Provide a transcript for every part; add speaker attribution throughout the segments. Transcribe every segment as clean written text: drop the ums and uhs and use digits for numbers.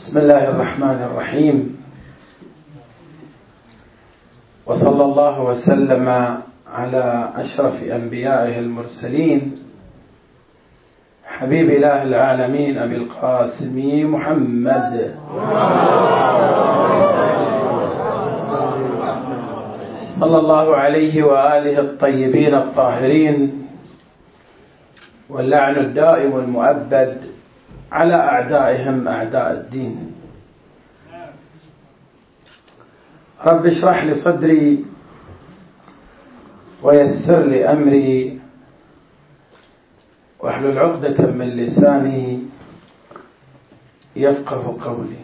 Speaker 1: بسم الله الرحمن الرحيم، وصلى الله وسلم على أشرف أنبيائه المرسلين حبيب إله العالمين أبي القاسم محمد صلى الله عليه وآله الطيبين الطاهرين، واللعن الدائم المؤبد على أعدائهم أعداء الدين. رب اشرح لي صدري ويسر لي أمري واحلل عقدة من لساني يفقه قولي.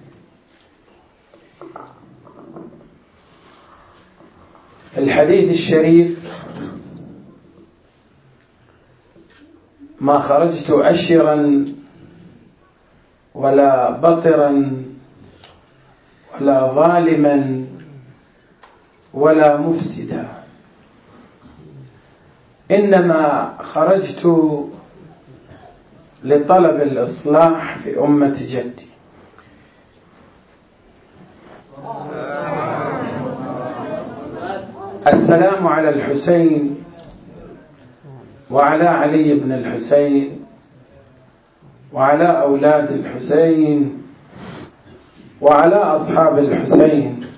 Speaker 1: في الحديث الشريف: ما خرجت أشرا ولا بطرا ولا ظالما ولا مفسدا، إنما خرجت لطلب الإصلاح في أمة جدي. السلام على الحسين وعلى علي بن الحسين وعلى أولاد الحسين وعلى أصحاب الحسين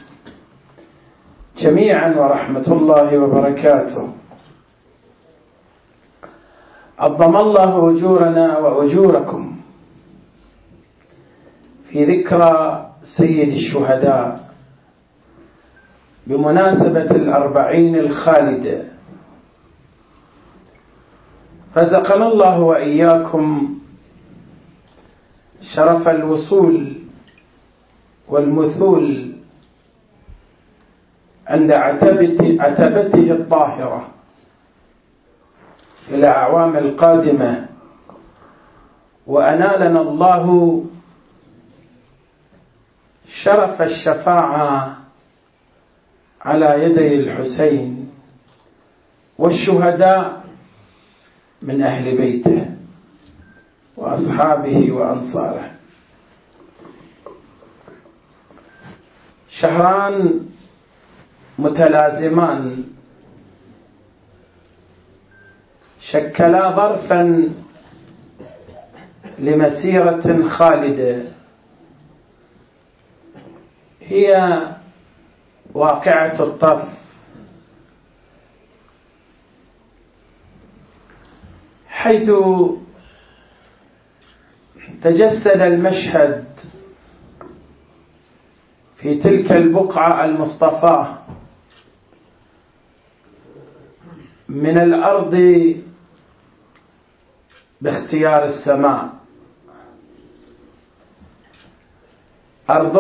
Speaker 1: جميعا ورحمة الله وبركاته. عظم الله أجورنا وأجوركم في ذكرى سيد الشهداء بمناسبة 40 الخالدة. رزقنا الله وإياكم شرف الوصول والمثول عند عتبته الطاهرة في الأعوام القادمة، وأنالنا الله شرف الشفاعة على يدي الحسين والشهداء من أهل بيته وأصحابه وأنصاره. شهران متلازمان شكلا ظرفا لمسيرة خالدة، هي واقعة الطف، حيث تجسد المشهد في تلك البقعة المصطفاة من الأرض باختيار السماء، أرض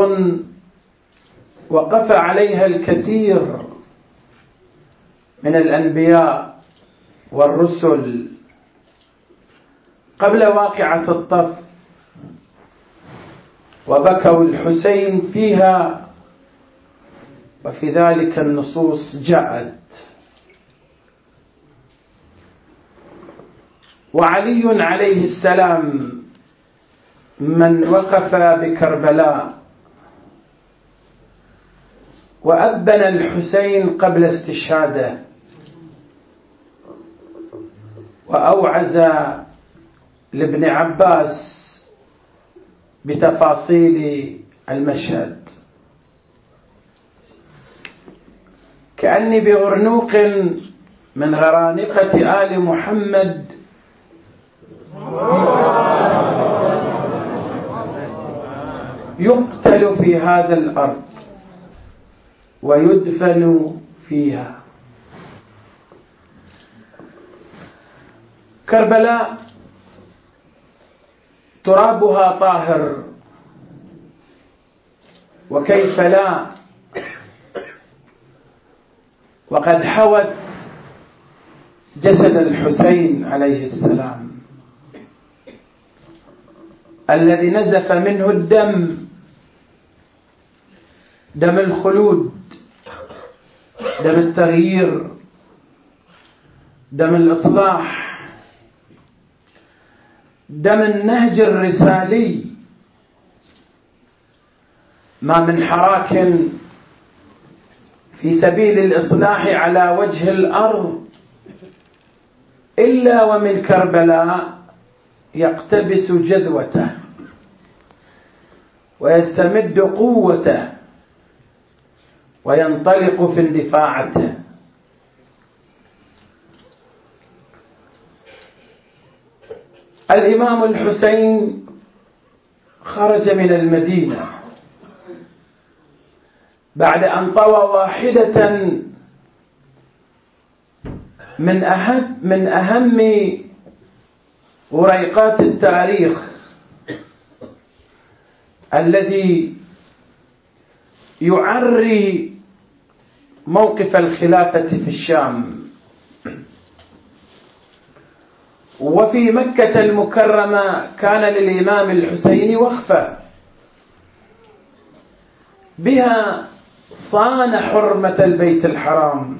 Speaker 1: وقف عليها الكثير من الأنبياء والرسل قبل واقعة الطف، وبكوا الحسين فيها، وفي ذلك النصوص جاءت. وعلي عليه السلام من وقف بكربلاء وأبن الحسين قبل استشهاده، وأوعز لابن عباس بتفاصيل المشهد. كأني بأرنوق من غرانقة آل محمد يقتل في هذا الأرض ويدفن فيها. كربلاء ترابها طاهر، وكيف لا، وقد حوت جسد الحسين عليه السلام الذي نزف منه الدم، دم الخلود، دم التغيير، دم الإصلاح، دم النهج الرسالي ما من حراك في سبيل الإصلاح على وجه الأرض إلا ومن كربلاء يقتبس جذوته ويستمد قوته وينطلق في اندفاعته. الإمام الحسين خرج من المدينة بعد أن طوى واحدة من أهم وريقات التاريخ الذي يعري موقف الخلافة في الشام. وفي مكة المكرمة كان للإمام الحسين وقفة بها صان حرمة البيت الحرام.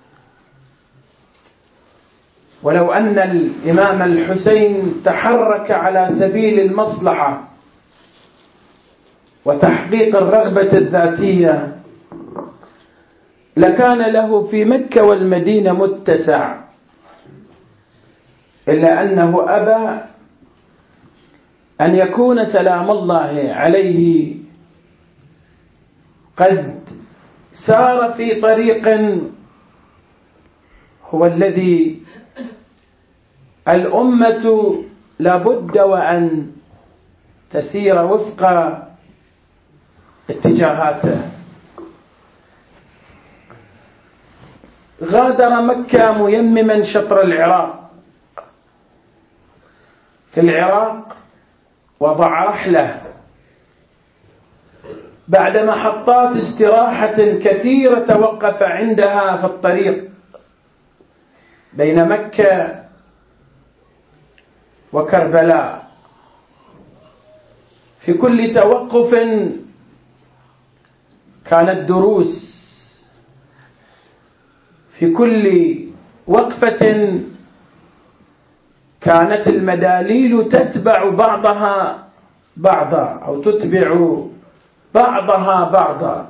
Speaker 1: ولو أن الإمام الحسين تحرك على سبيل المصلحة وتحقيق الرغبة الذاتية لكان له في مكة والمدينة متسع، إلا أنه أبى أن يكون سلام الله عليه قد سار في طريق هو الذي الأمة لابد وأن تسير وفق اتجاهاته. غادر مكة ميمما شطر العراق. في العراق وضع رحلة بعد محطات استراحة كثيرة توقف عندها في الطريق بين مكة وكربلاء. في كل توقف كانت دروس، في كل وقفة كانت المداليل تتبع بعضها بعضا أو تتبع بعضها بعضا.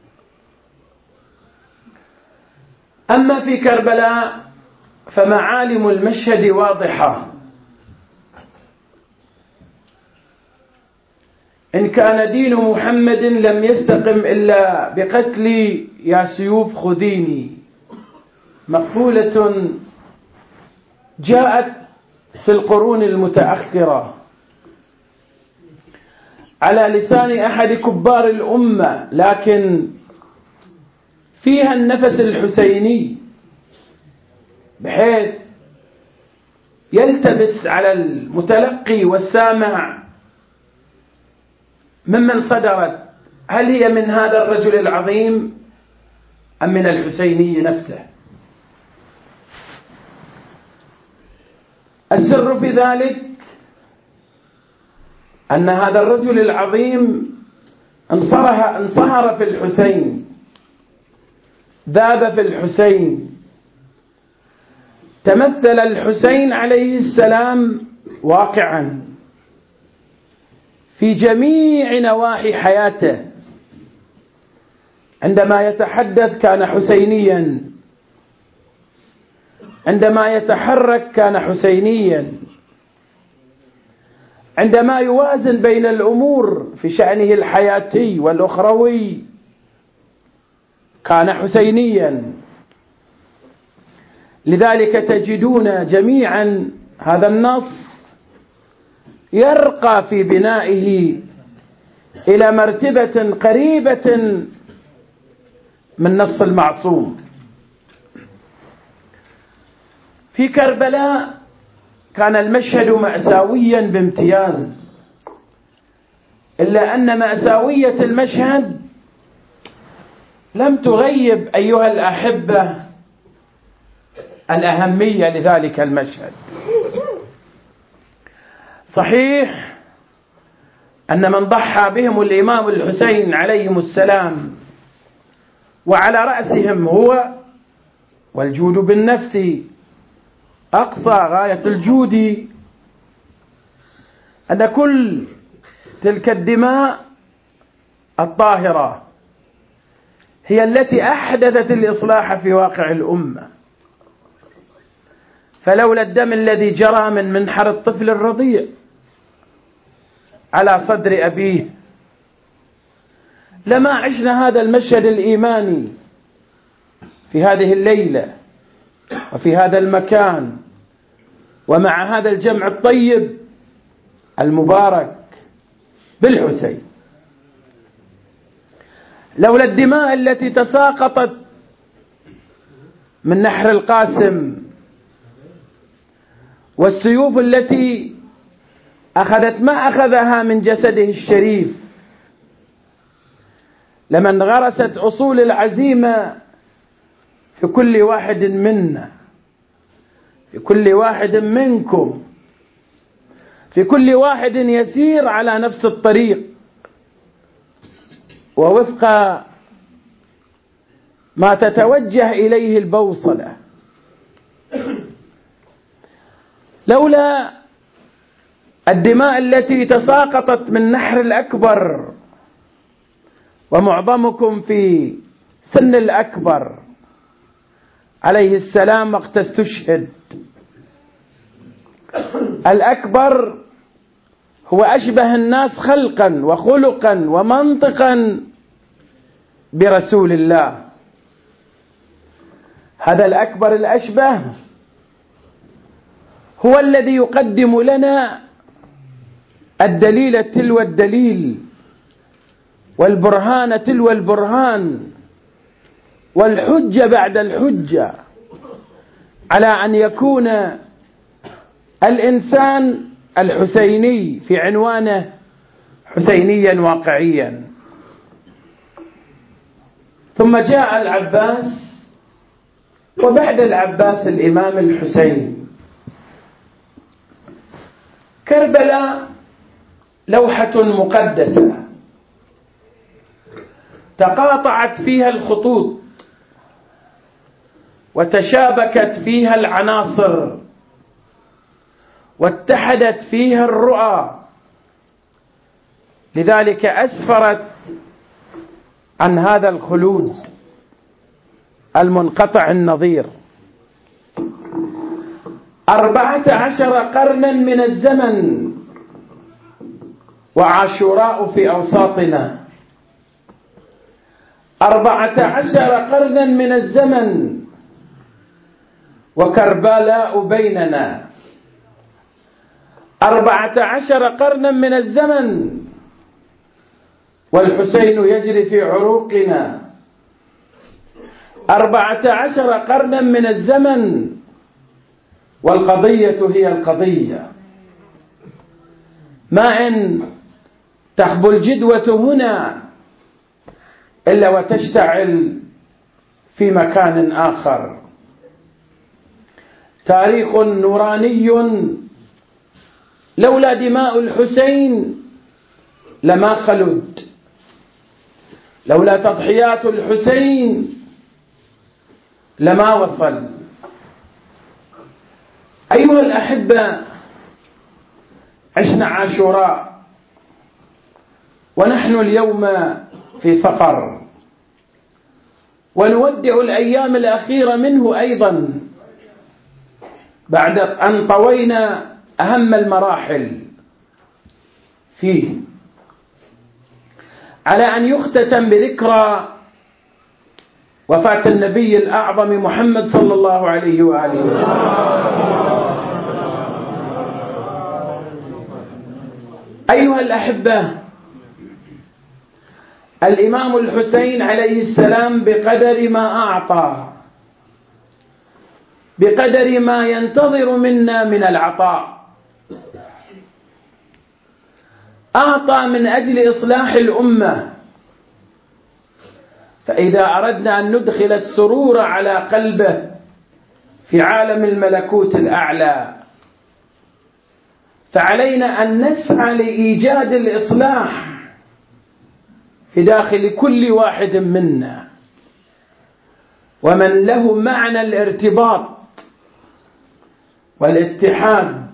Speaker 1: أما في كربلاء فمعالم المشهد واضحة. إن كان دين محمد لم يستقم إلا بقتل يا سيوف خذيني، مقولة جاءت في القرون المتأخرة على لسان أحد كبار الأمة، لكن فيها النفس الحسيني بحيث يلتبس على المتلقي والسامع ممن صدرت، هل هي من هذا الرجل العظيم أم من الحسيني نفسه؟ السر في ذلك أن هذا الرجل العظيم انصهر في الحسين، ذاب في الحسين، تمثل الحسين عليه السلام واقعا في جميع نواحي حياته. عندما يتحدث كان حسينيا، عندما يتحرك كان حسينيا، عندما يوازن بين الأمور في شأنه الحياتي والأخروي كان حسينيا. لذلك تجدون جميعا هذا النص يرقى في بنائه إلى مرتبة قريبة من نص المعصوم. في كربلاء كان المشهد مأساويا بامتياز، إلا أن مأساوية المشهد لم تغيب أيها الأحبة الأهمية لذلك المشهد. صحيح أن من ضحى بهم الإمام الحسين عليهم السلام وعلى رأسهم هو، والجود بالنفس أقصى غاية الجود، أن كل تلك الدماء الطاهرة هي التي أحدثت الإصلاح في واقع الأمة. فلولا الدم الذي جرى من منحر الطفل الرضيع على صدر أبيه لما عشنا هذا المشهد الإيماني في هذه الليلة وفي هذا المكان ومع هذا الجمع الطيب المبارك بالحسين. لولا الدماء التي تساقطت من نحر القاسم والسيوف التي أخذت ما أخذها من جسده الشريف لمن غرست أصول العزيمة في كل واحد منا، في كل واحد منكم، في كل واحد يسير على نفس الطريق ووفق ما تتوجه إليه البوصلة. لولا الدماء التي تساقطت من نحر الأكبر ومعظمكم في سن الأكبر عليه السلام وقت استشهد. الأكبر هو أشبه الناس خلقا وخلقا ومنطقا برسول الله. هذا الأكبر الأشبه هو الذي يقدم لنا الدليل تلو الدليل والبرهان تلو البرهان والحجة بعد الحجة على أن يكون الإنسان الحسيني في عنوانه حسينيا واقعيا. ثم جاء العباس وبعد العباس الإمام الحسين. كربلاء لوحة مقدسة تقاطعت فيها الخطوط وتشابكت فيها العناصر واتحدت فيها الرؤى، لذلك أسفرت عن هذا الخلود المنقطع النظير. 14 قرنا من الزمن وعاشوراء في أوساطنا، 14 قرنا من الزمن وكربلاء بيننا، 14 قرنا من الزمن والحسين يجري في عروقنا، 14 قرنا من الزمن والقضية هي القضية. ما إن تخبو الجدوة هنا إلا وتشتعل في مكان آخر. تاريخ نوراني لولا دماء الحسين لما خلد، لولا تضحيات الحسين لما وصل. أيها الأحبة، عشنا عاشوراء ونحن اليوم في صفر، ونودع الأيام الأخيرة منه أيضا بعد أن طوينا أهم المراحل فيه، على أن يختتم بذكرى وفاة النبي الأعظم محمد صلى الله عليه وآله وسلم. أيها الأحبة، الإمام الحسين عليه السلام بقدر ما أعطى، بقدر ما ينتظر منا من العطاء، أعطى من أجل إصلاح الأمة. فإذا أردنا أن ندخل السرور على قلبه في عالم الملكوت الأعلى فعلينا أن نسعى لإيجاد الإصلاح في داخل كل واحد منا، ومن له معنى الارتباط والاتحاد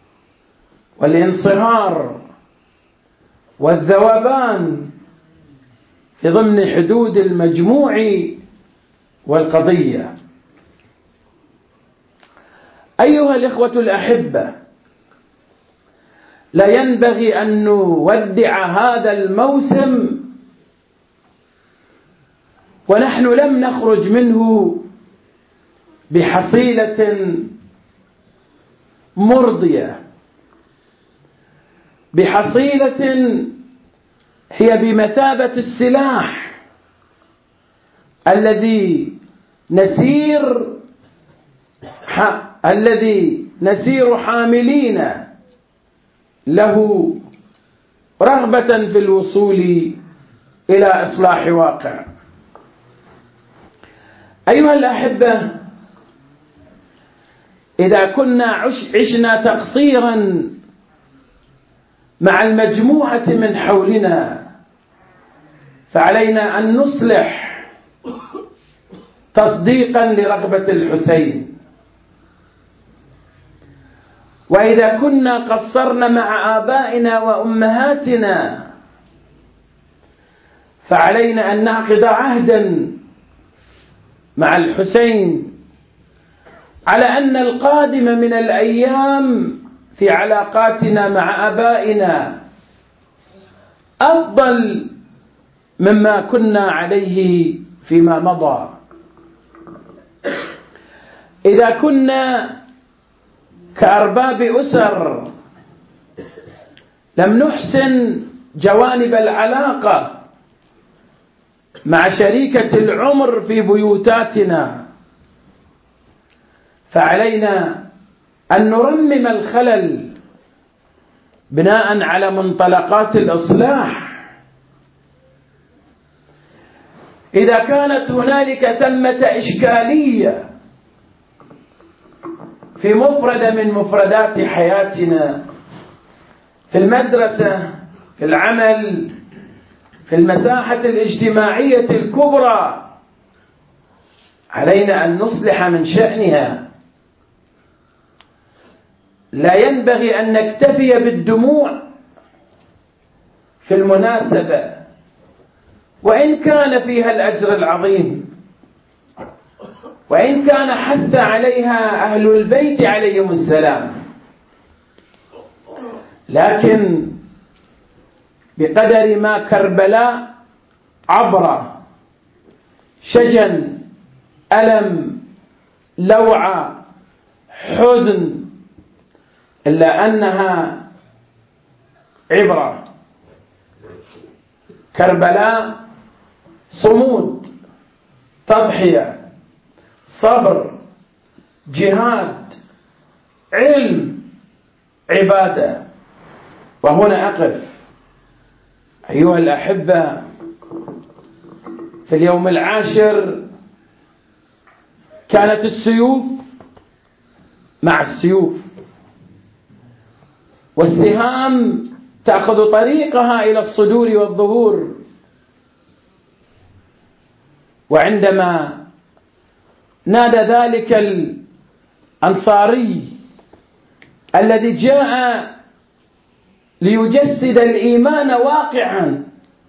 Speaker 1: والانصهار والذوبان في ضمن حدود المجموع والقضية. أيها الإخوة الأحبة، لا ينبغي أن نودع هذا الموسم ونحن لم نخرج منه بحصيلة مرضية، بحصيلة هي بمثابة السلاح الذي نسير حاملين له رغبة في الوصول إلى إصلاح واقع. أيها الأحبة، إذا كنا عشنا تقصيرا مع المجموعة من حولنا فعلينا أن نصلح تصديقا لرغبة الحسين. وإذا كنا قصرنا مع آبائنا وأمهاتنا فعلينا أن نعقد عهدا مع الحسين على أن القادم من الأيام في علاقاتنا مع آبائنا أفضل مما كنا عليه فيما مضى. إذا كنا كأرباب أسر لم نحسن جوانب العلاقة مع شريكة العمر في بيوتاتنا فعلينا أن نرمم الخلل بناء على منطلقات الإصلاح. إذا كانت هنالك ثمة إشكالية في مفردة من مفردات حياتنا، في المدرسة، في العمل، في المساحة الاجتماعية الكبرى، علينا أن نصلح من شأنها. لا ينبغي أن نكتفي بالدموع في المناسبة وإن كان فيها الأجر العظيم، وإن كان حث عليها أهل البيت عليهم السلام، لكن بقدر ما كربلاء عبر شجن، ألم، لوعة، حزن، إلا أنها عبرة. كربلاء صمود، تضحية، صبر، جهاد، علم، عبادة. وهنا أقف أيها الأحبة. في اليوم العاشر كانت السيوف مع السيوف، والسهام تأخذ طريقها إلى الصدور والظهور. وعندما نادى ذلك الأنصاري الذي جاء ليجسد الإيمان واقعا،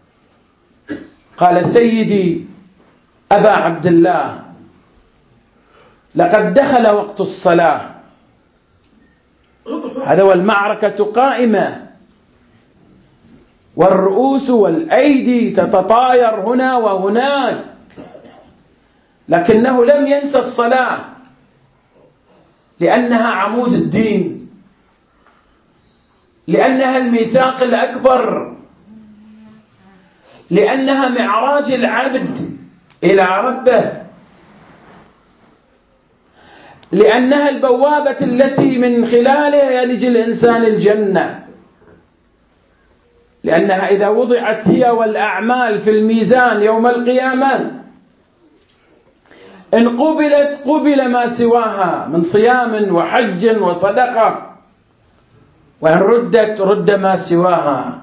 Speaker 1: قال: سيدي أبا عبد الله، لقد دخل وقت الصلاة. هذا والمعركة قائمة، والرؤوس والأيدي تتطاير هنا وهناك، لكنه لم ينسى الصلاة لأنها عمود الدين، لأنها الميثاق الأكبر، لأنها معراج العبد إلى ربه، لأنها البوابة التي من خلالها يلج الإنسان الجنة، لأنها إذا وضعت هي والأعمال في الميزان يوم القيامة إن قبلت قبل ما سواها من صيام وحج وصدقة، وإن ردت رد ما سواها.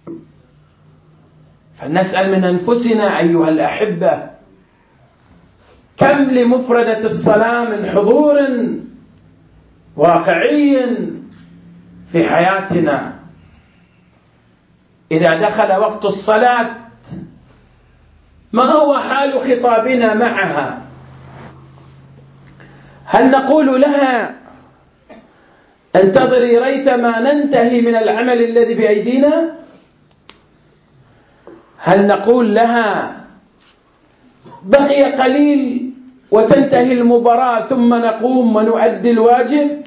Speaker 1: فلنسأل من أنفسنا أيها الأحبة، كم لمفردة الصلاة من حضور واقعي في حياتنا. إذا دخل وقت الصلاة ما هو حال خطابنا معها؟ هل نقول لها انتظري ريثما ننتهي من العمل الذي بأيدينا؟ هل نقول لها بقي قليل وتنتهي المباراة ثم نقوم ونؤدي الواجب؟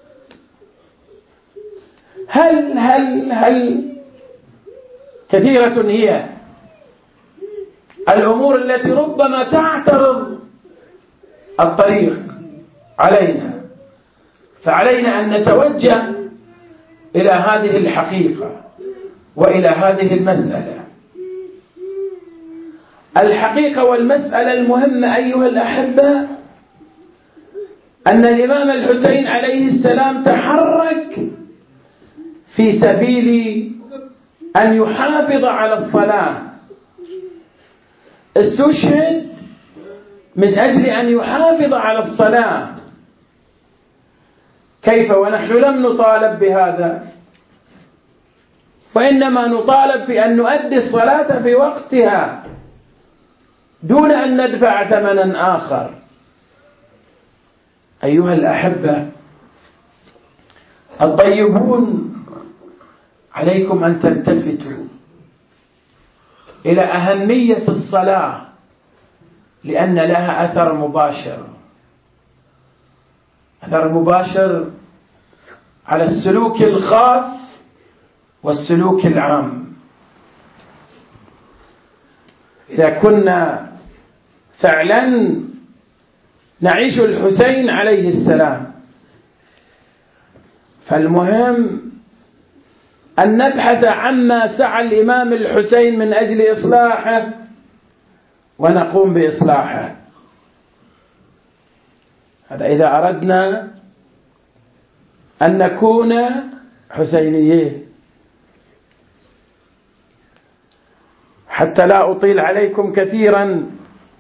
Speaker 1: هل كثيرة هي الأمور التي ربما تعترض الطريق علينا، فعلينا أن نتوجه إلى هذه الحقيقة وإلى هذه المسألة. الحقيقة والمسألة المهمة أيها الأحبة أن الإمام الحسين عليه السلام تحرك في سبيل أن يحافظ على الصلاة، استشهد من أجل أن يحافظ على الصلاة. كيف ونحن لم نطالب بهذا؟ وإنما نطالب بأن نؤدي الصلاة في وقتها دون أن ندفع ثمنا آخر. أيها الأحبة الطيبون، عليكم أن تلتفتوا إلى أهمية الصلاة، لأن لها أثر مباشر على السلوك الخاص والسلوك العام. إذا كنا فعلا نعيش الحسين عليه السلام، فالمهم أن نبحث عما سعى الإمام الحسين من أجل إصلاحه ونقوم بإصلاحه. هذا إذا أردنا أن نكون حسينيين. حتى لا أطيل عليكم كثيرا،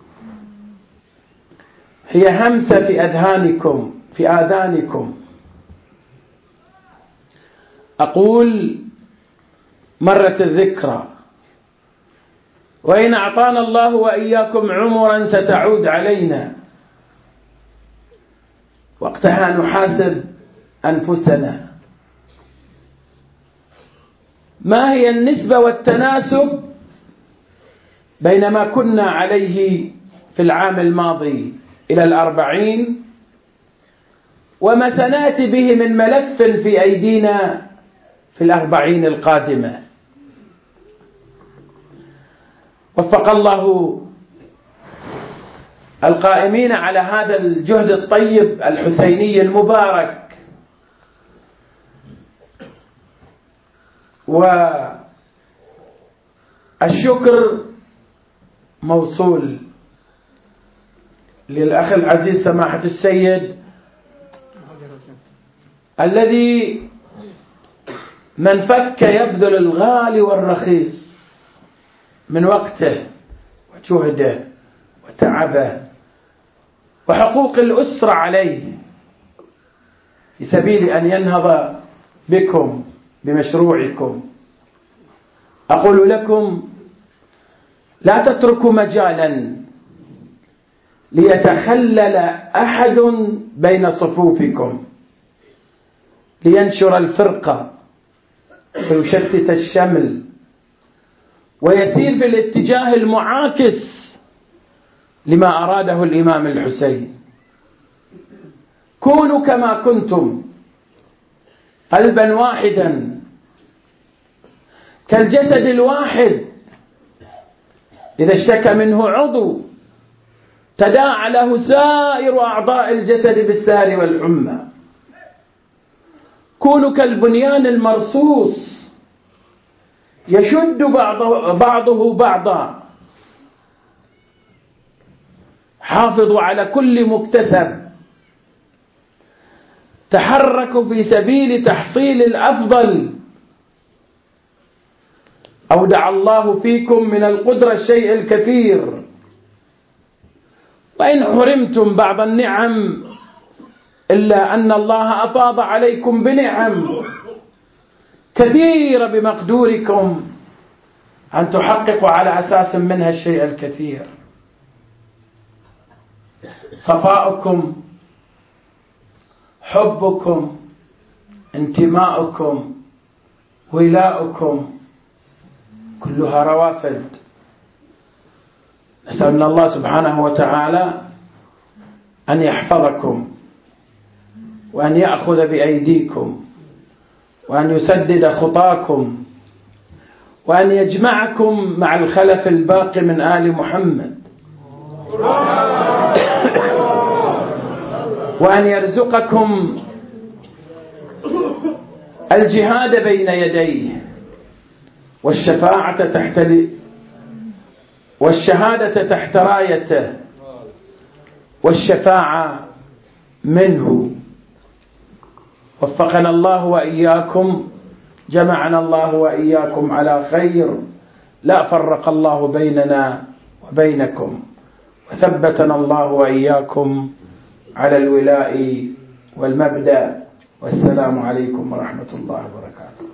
Speaker 1: هي همسة في آذانكم. أقول مرت الذكرى، وإن أعطانا الله وإياكم عمرا ستعود علينا، وقتها نحاسب أنفسنا ما هي النسبة والتناسب بين ما كنا عليه في العام الماضي إلى 40 وما سنأتي به من ملف في أيدينا في 40 القادمة. وفق الله القائمين على هذا الجهد الطيب الحسيني المبارك، والشكر موصول للأخ العزيز سماحة السيد الذي من فك يبذل الغالي والرخيص من وقته وجهده وتعبه وحقوق الأسرة عليه في سبيل أن ينهض بكم بمشروعكم. أقول لكم لا تتركوا مجالا ليتخلل أحد بين صفوفكم لينشر الفرقة ويشتت الشمل ويسير في الاتجاه المعاكس لما أراده الإمام الحسين. كونوا كما كنتم قلبا واحدا كالجسد الواحد، إذا اشتكى منه عضو تداعى له سائر أعضاء الجسد بالسهر والحمى. كونوا كالبنيان المرصوص يشد بعضه بعضا. حافظوا على كل مكتسب، تحركوا في سبيل تحصيل الأفضل. أودع الله فيكم من القدرة الشيء الكثير، وإن حرمتم بعض النعم إلا أن الله أفاض عليكم بنعم كثيرة بمقدوركم أن تحققوا على أساس منها الشيء الكثير: صفاؤكم، حبكم، انتماؤكم، ولاؤكم، كلها روافد. نسأل من الله سبحانه وتعالى أن يحفظكم، وأن يأخذ بأيديكم، وأن يسدد خطاكم، وأن يجمعكم مع الخلف الباقي من آل محمد، وأن يرزقكم الجهاد بين يديه، والشهادة تحت رايته، والشفاعة منه. وفقنا الله وإياكم، جمعنا الله وإياكم على خير، لا فرق الله بيننا وبينكم، وثبتنا الله وإياكم على الولاء والمبدأ. والسلام عليكم ورحمة الله وبركاته.